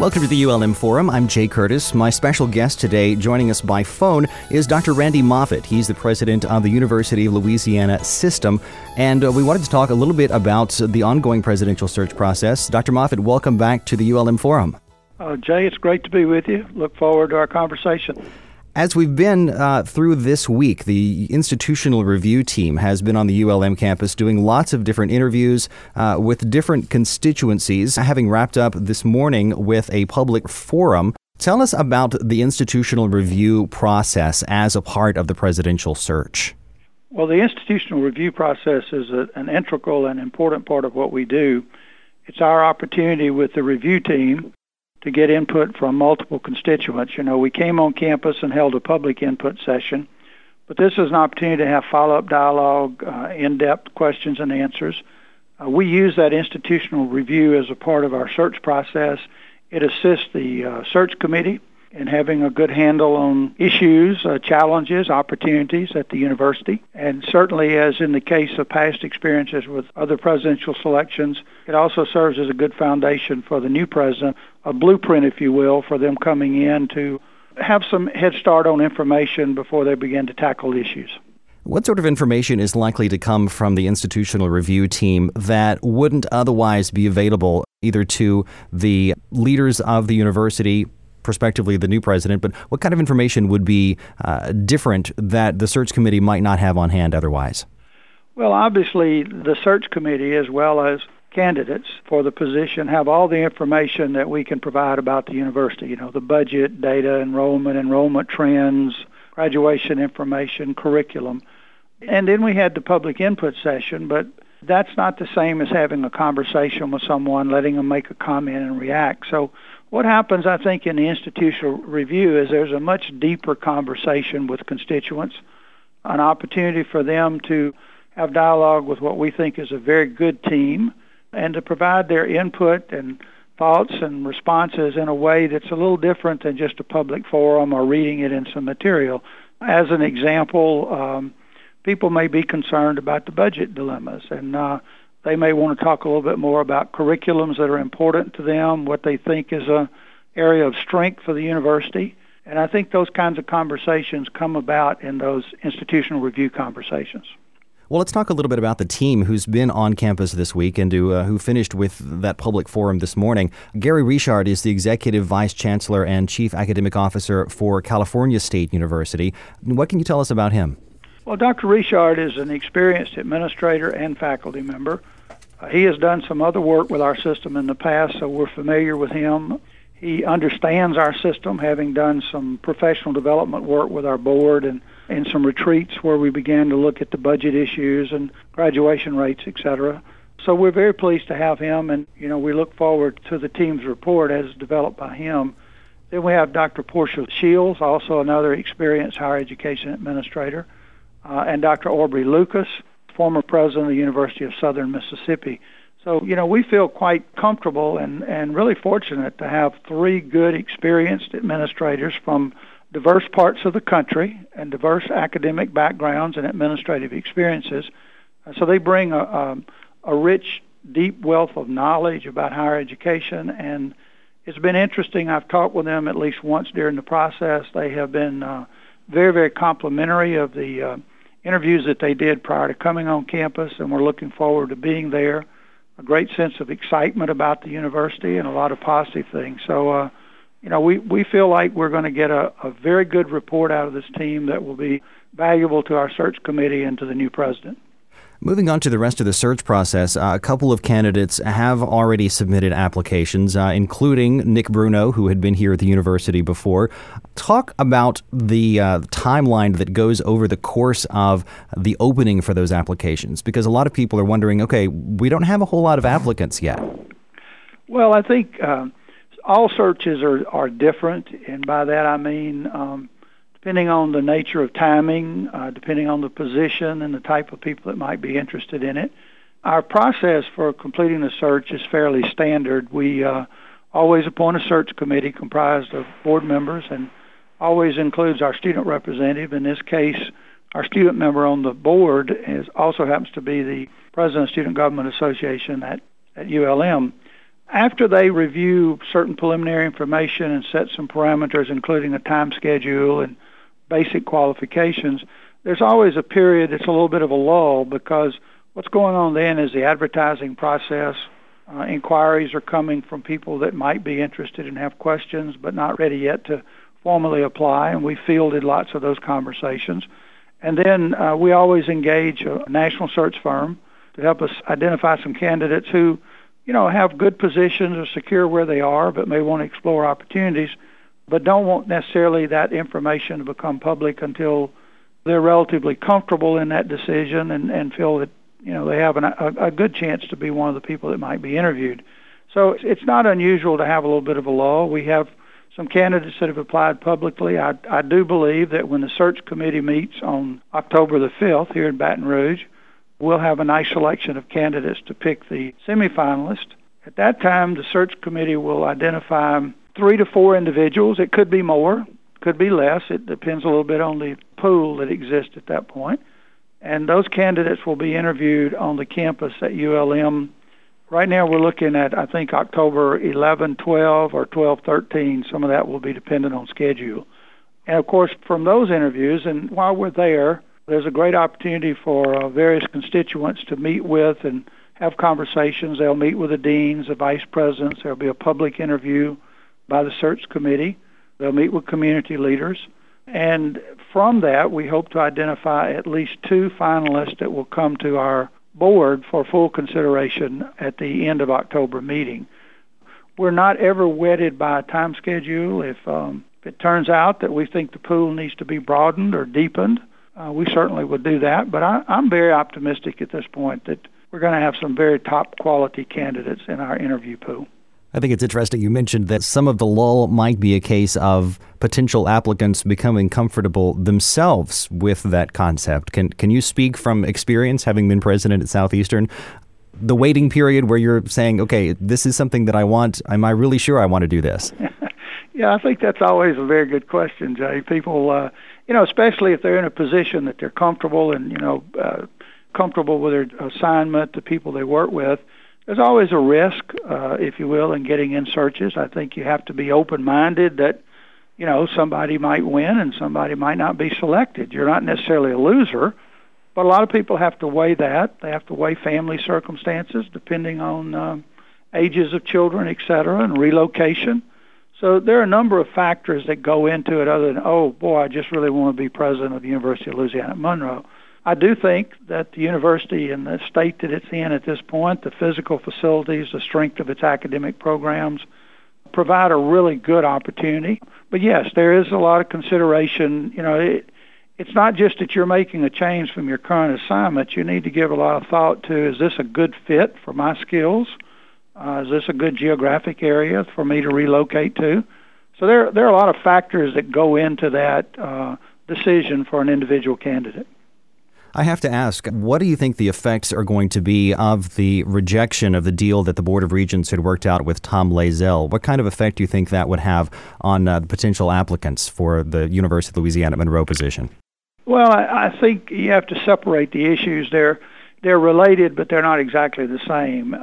Welcome to the ULM Forum. I'm Jay Curtis. My special guest today, joining us by phone, is Dr. Randy Moffett. He's the president of the University of Louisiana System, and we wanted to talk a little bit about the ongoing presidential search process. Dr. Moffett, welcome back to the ULM Forum. Jay, it's great to be with you. Look forward to our conversation. As we've been through this week, the institutional review team has been on the ULM campus doing lots of different interviews with different constituencies, having wrapped up this morning with a public forum. Tell us about the institutional review process as a part of the presidential search. Well, the institutional review process is an integral and important part of what we do. It's our opportunity with the review team to get input from multiple constituents. You know, we came on campus and held a public input session, but this is an opportunity to have follow-up dialogue, in-depth questions and answers. We use that institutional review as a part of our search process. It assists the search committee in having a good handle on issues, challenges, opportunities at the university. And certainly, as in the case of past experiences with other presidential selections, it also serves as a good foundation for the new president, a blueprint, if you will, for them coming in to have some head start on information before they begin to tackle issues. What sort of information is likely to come from the institutional review team that wouldn't otherwise be available either to the leaders of the university, prospectively the new president, but what kind of information would be different that the search committee might not have on hand otherwise? Well, obviously, the search committee, as well as candidates for the position, have all the information that we can provide about the university. You know, the budget, data, enrollment trends, graduation information, curriculum. And then we had the public input session, but that's not the same as having a conversation with someone, letting them make a comment and react. So what happens, I think, in the institutional review is there's a much deeper conversation with constituents, an opportunity for them to have dialogue with what we think is a very good team and to provide their input and thoughts and responses in a way that's a little different than just a public forum or reading it in some material. As an example, people may be concerned about the budget dilemmas, and they may want to talk a little bit more about curriculums that are important to them, what they think is an area of strength for the university. And I think those kinds of conversations come about in those institutional review conversations. Well, let's talk a little bit about the team who's been on campus this week and who finished with that public forum this morning. Gary Richard is the Executive Vice Chancellor and Chief Academic Officer for California State University. What can you tell us about him? Well, Dr. Richard is an experienced administrator and faculty member. He has done some other work with our system in the past, so we're familiar with him. He understands our system, having done some professional development work with our board and some retreats where we began to look at the budget issues and graduation rates, et cetera. So we're very pleased to have him, and we look forward to the team's report as developed by him. Then we have Dr. Portia Shields, also another experienced higher education administrator, and Dr. Aubrey Lucas, former president of the University of Southern Mississippi. So, we feel quite comfortable and really fortunate to have three good, experienced administrators from diverse parts of the country and diverse academic backgrounds and administrative experiences. So they bring a rich, deep wealth of knowledge about higher education, and it's been interesting. I've talked with them at least once during the process. They have been very, very complimentary of the interviews that they did prior to coming on campus, and we're looking forward to being there. A great sense of excitement about the university and a lot of positive things. So, we feel like we're going to get a very good report out of this team that will be valuable to our search committee and to the new president. Moving on to the rest of the search process, a couple of candidates have already submitted applications, including Nick Bruno, who had been here at the university before. Talk about the timeline that goes over the course of the opening for those applications, because a lot of people are wondering, okay, we don't have a whole lot of applicants yet. Well, I think all searches are different, and by that I mean depending on the nature of timing, depending on the position and the type of people that might be interested in it. Our process for completing the search is fairly standard. We always appoint a search committee comprised of board members and always includes our student representative. In this case, our student member on the board also happens to be the president of Student Government Association at ULM. After they review certain preliminary information and set some parameters, including a time schedule and basic qualifications, there's always a period, it's a little bit of a lull, because what's going on then is the advertising process. Inquiries are coming from people that might be interested and have questions but not ready yet to formally apply, and we fielded lots of those conversations. And then we always engage a national search firm to help us identify some candidates who, have good positions or secure where they are but may want to explore opportunities, but don't want necessarily that information to become public until they're relatively comfortable in that decision and feel that they have a good chance to be one of the people that might be interviewed. So it's not unusual to have a little bit of a lull. We have some candidates that have applied publicly. I do believe that when the search committee meets on October the 5th here in Baton Rouge, we'll have a nice selection of candidates to pick the semifinalists. At that time, the search committee will identify 3 to 4 individuals. It could be more, could be less. It depends a little bit on the pool that exists at that point. And those candidates will be interviewed on the campus at ULM. Right now we're looking at, I think, October 11, 12, or 12, 13. Some of that will be dependent on schedule. And, of course, from those interviews, and while we're there's a great opportunity for various constituents to meet with and have conversations. They'll meet with the deans, the vice presidents. There'll be a public interview by the search committee. They'll meet with community leaders. And from that, we hope to identify at least 2 finalists that will come to our board for full consideration at the end of October meeting. We're not ever wedded by a time schedule. If it turns out that we think the pool needs to be broadened or deepened, we certainly would do that. But I'm very optimistic at this point that we're going to have some very top quality candidates in our interview pool. I think it's interesting you mentioned that some of the lull might be a case of potential applicants becoming comfortable themselves with that concept. Can you speak from experience, having been president at Southeastern, the waiting period where you're saying, okay, this is something that I want. Am I really sure I want to do this? Yeah, I think that's always a very good question, Jay. People, especially if they're in a position that they're comfortable and, comfortable with their assignment, the people they work with, there's always a risk, if you will, in getting in searches. I think you have to be open-minded that, somebody might win and somebody might not be selected. You're not necessarily a loser, but a lot of people have to weigh that. They have to weigh family circumstances depending on ages of children, et cetera, and relocation. So there are a number of factors that go into it other than, oh, boy, I just really want to be president of the University of Louisiana at Monroe. I do think that the university and the state that it's in at this point, the physical facilities, the strength of its academic programs, provide a really good opportunity. But yes, there is a lot of consideration. It's not just that you're making a change from your current assignment. You need to give a lot of thought to, is this a good fit for my skills? Is this a good geographic area for me to relocate to? So there are a lot of factors that go into that decision for an individual candidate. I have to ask, what do you think the effects are going to be of the rejection of the deal that the Board of Regents had worked out with Tom Lazell? What kind of effect do you think that would have on the potential applicants for the University of Louisiana Monroe position? Well, I think you have to separate the issues. They're related, but they're not exactly the same.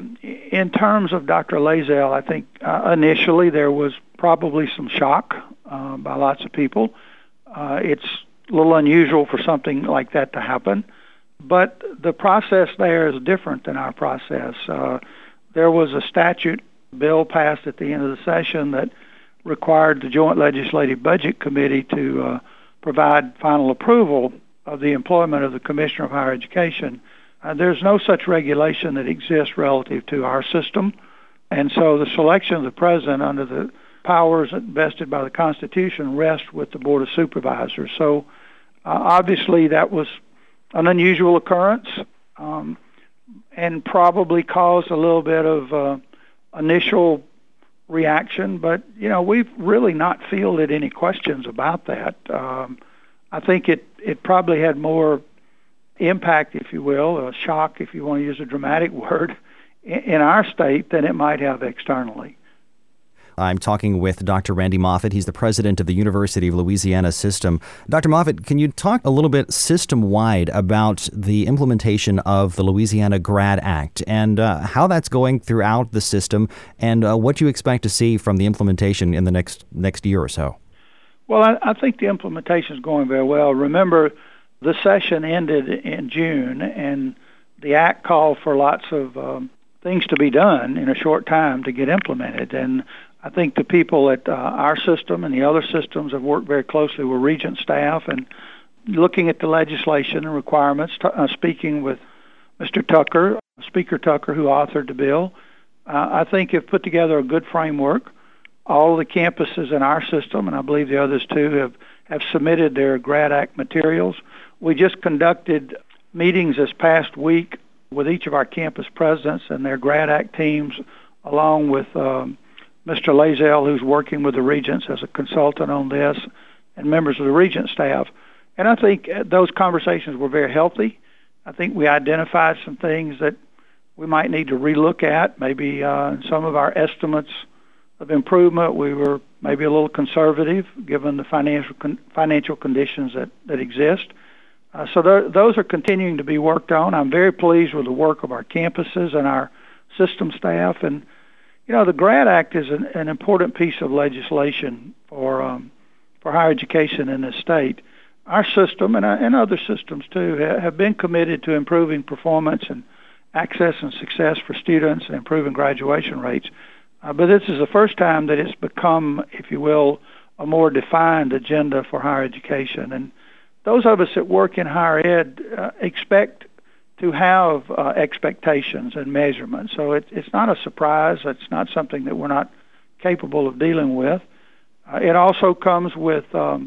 In terms of Dr. Lazell, I think initially there was probably some shock by lots of people. It's a little unusual for something like that to happen, but the process there is different than our process. There was a statute bill passed at the end of the session that required the Joint Legislative Budget Committee to provide final approval of the employment of the Commissioner of Higher Education. There's no such regulation that exists relative to our system, and so the selection of the president under the powers vested by the Constitution rest with the Board of Supervisors. So obviously that was an unusual occurrence and probably caused a little bit of initial reaction, but we've really not fielded any questions about that. I think it probably had more impact, if you will, a shock, if you want to use a dramatic word, in our state than it might have externally. I'm talking with Dr. Randy Moffett. He's the president of the University of Louisiana System. Dr. Moffett, can you talk a little bit system-wide about the implementation of the Louisiana GRAD Act and how that's going throughout the system and what you expect to see from the implementation in the next year or so? Well, I think the implementation is going very well. Remember, the session ended in June, and the Act called for lots of things to be done in a short time to get implemented. And I think the people at our system and the other systems have worked very closely with Regent staff and looking at the legislation and requirements, speaking with Mr. Tucker, Speaker Tucker, who authored the bill. I think have put together a good framework. All of the campuses in our system, and I believe the others too, have submitted their GRAD Act materials. We just conducted meetings this past week with each of our campus presidents and their GRAD Act teams, along with Mr. Lazell, who's working with the regents as a consultant on this, and members of the regent staff. And I think those conversations were very healthy. I think we identified some things that we might need to relook at. Maybe some of our estimates of improvement, we were maybe a little conservative given the financial conditions that exist. So those are continuing to be worked on. I'm very pleased with the work of our campuses and our system staff. And, the GRAD Act is an important piece of legislation for higher education in this state. Our system and other systems, too, have been committed to improving performance and access and success for students and improving graduation rates. But this is the first time that it's become, if you will, a more defined agenda for higher education. And those of us that work in higher ed expect to have expectations and measurements. So it's not a surprise. It's not something that we're not capable of dealing with. It also comes with some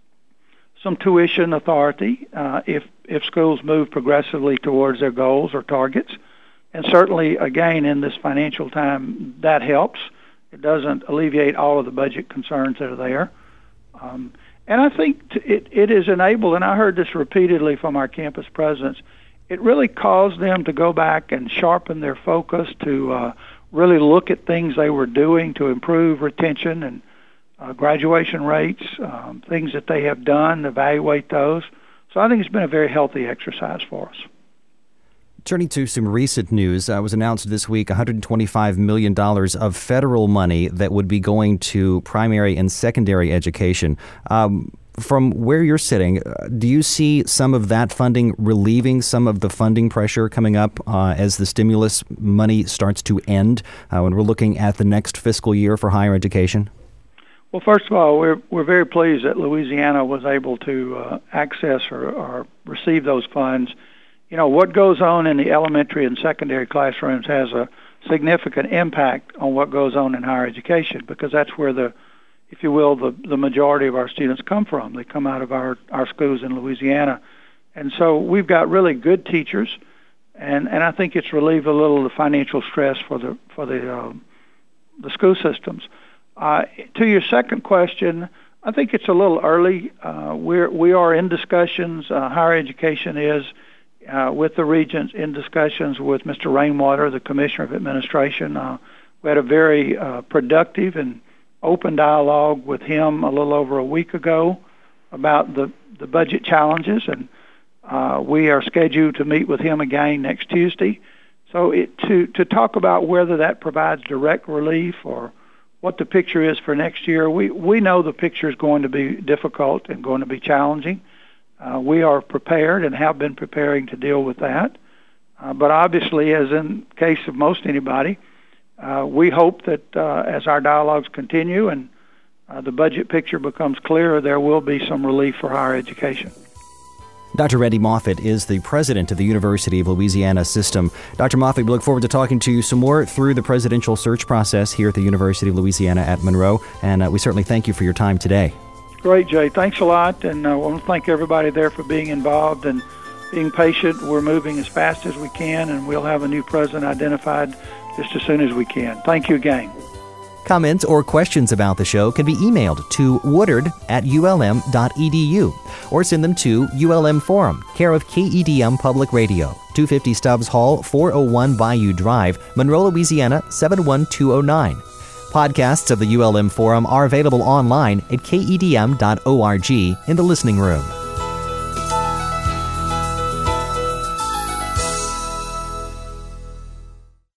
tuition authority if schools move progressively towards their goals or targets. And certainly, again, in this financial time, that helps. It doesn't alleviate all of the budget concerns that are there. And I think it is enabled, and I heard this repeatedly from our campus presidents, it really caused them to go back and sharpen their focus to really look at things they were doing to improve retention and graduation rates, things that they have done, evaluate those. So I think it's been a very healthy exercise for us. Turning to some recent news, it was announced this week $125 million of federal money that would be going to primary and secondary education. From where you're sitting, do you see some of that funding relieving some of the funding pressure coming up as the stimulus money starts to end when we're looking at the next fiscal year for higher education? Well, first of all, we're very pleased that Louisiana was able to access or receive those funds. What goes on in the elementary and secondary classrooms has a significant impact on what goes on in higher education, because that's where the majority of our students come from. They come out of our schools in Louisiana. And so we've got really good teachers, and I think it's relieved a little of the financial stress for the school systems. To your second question, I think it's a little early. We are in discussions. Higher education is with the regents, in discussions with Mr. Rainwater, the Commissioner of Administration. We had a very productive and open dialogue with him a little over a week ago about the budget challenges, and we are scheduled to meet with him again next Tuesday. So to talk about whether that provides direct relief or what the picture is for next year, we know the picture is going to be difficult and going to be challenging. We are prepared and have been preparing to deal with that. But obviously, as in the case of most anybody, we hope that as our dialogues continue and the budget picture becomes clearer, there will be some relief for higher education. Dr. Randy Moffett is the president of the University of Louisiana System. Dr. Moffett, we look forward to talking to you some more through the presidential search process here at the University of Louisiana at Monroe, and we certainly thank you for your time today. Great, Jay. Thanks a lot, and I want to thank everybody there for being involved and being patient. We're moving as fast as we can, and we'll have a new president identified just as soon as we can. Thank you again. Comments or questions about the show can be emailed to woodard@ulm.edu or send them to ULM Forum, care of KEDM Public Radio, 250 Stubbs Hall, 401 Bayou Drive, Monroe, Louisiana, 71209. Podcasts of the ULM Forum are available online at kedm.org in the listening room.